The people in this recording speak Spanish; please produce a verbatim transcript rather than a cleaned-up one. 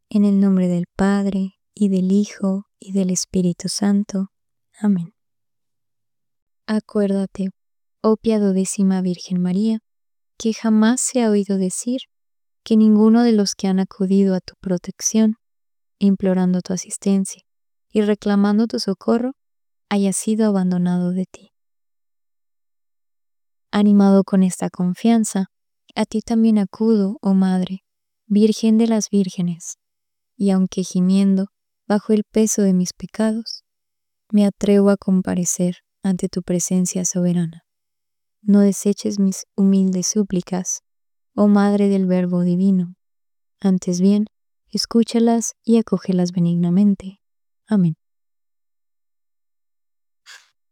En el nombre del Padre, y del Hijo, y del Espíritu Santo. Amén. Acuérdate, oh piadosísima Virgen María, que jamás se ha oído decir que ninguno de los que han acudido a tu protección, implorando tu asistencia y reclamando tu socorro, haya sido abandonado de ti. Animado con esta confianza, a ti también acudo, oh Madre, Virgen de las Vírgenes, y aunque gimiendo bajo el peso de mis pecados, me atrevo a comparecer ante tu presencia soberana. No deseches mis humildes súplicas, oh Madre del Verbo Divino. Antes bien, escúchalas y acógelas benignamente. Amén.